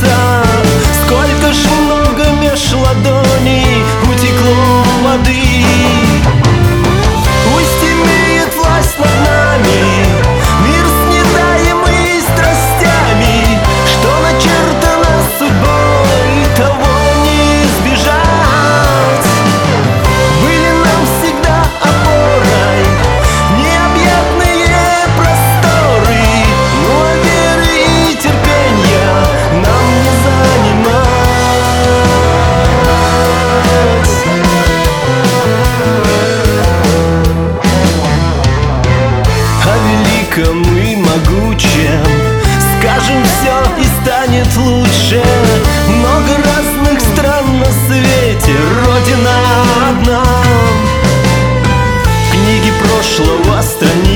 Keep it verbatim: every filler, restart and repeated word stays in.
сердца. Сколько ж много меж ладоней утекло воды. Пусть имеет власть над нами мир с недаемыми страстями, что начертано судьбой, того не избежать. Были нам всегда опорой необъятные просторы, но веры и терпения нам не занимать. О великом и могучем скажем все и станет лучше. Много разных стран на свете, Родина одна. Книги прошлого страницы